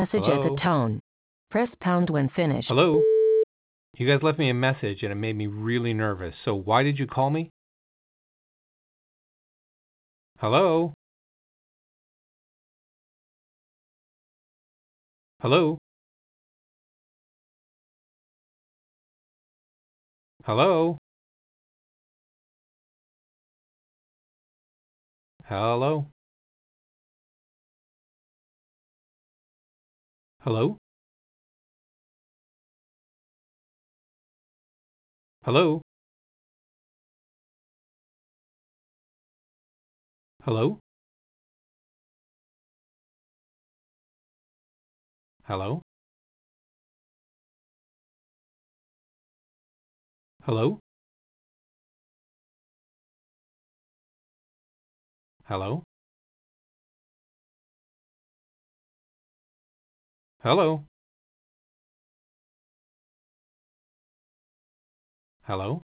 message at the Hello? tone. Press pound when finished. Hello? You guys left me a message and it made me really nervous. So why did you call me? Hello? Hello? Hello? Hello? Hello? Hello? Hello? Hello? Hello? Hello? Hello? Hello?